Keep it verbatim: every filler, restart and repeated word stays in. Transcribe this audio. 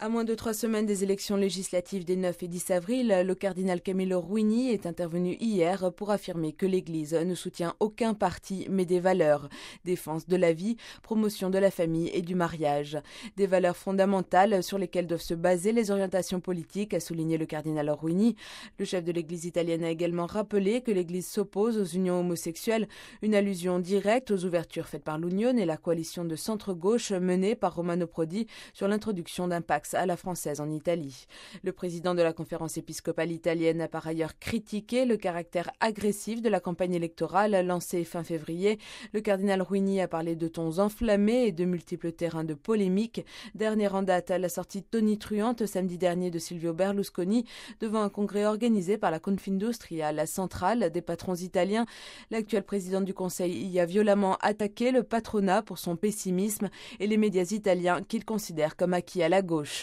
À moins de trois semaines des élections législatives des neuf et dix avril, le cardinal Camillo Ruini est intervenu hier pour affirmer que l'Église ne soutient aucun parti mais des valeurs, défense de la vie, promotion de la famille et du mariage. Des valeurs fondamentales sur lesquelles doivent se baser les orientations politiques, a souligné le cardinal Ruini. Le chef de l'Église italienne a également rappelé que l'Église s'oppose aux unions homosexuelles, une allusion directe aux ouvertures faites par l'Union et la coalition de centre-gauche menée par Romano Prodi sur l'introduction d'un Pax à la française en Italie. Le président de la conférence épiscopale italienne a par ailleurs critiqué le caractère agressif de la campagne électorale lancée fin février. Le cardinal Ruini a parlé de tons enflammés et de multiples terrains de polémique. Dernière en date, la sortie tonitruante samedi dernier de Silvio Berlusconi devant un congrès organisé par la Confindustria, la centrale des patrons italiens. L'actuel président du Conseil y a violemment attaqué le patronat pour son pessimisme et les médias italiens qu'il considère comme acquis à la gauche.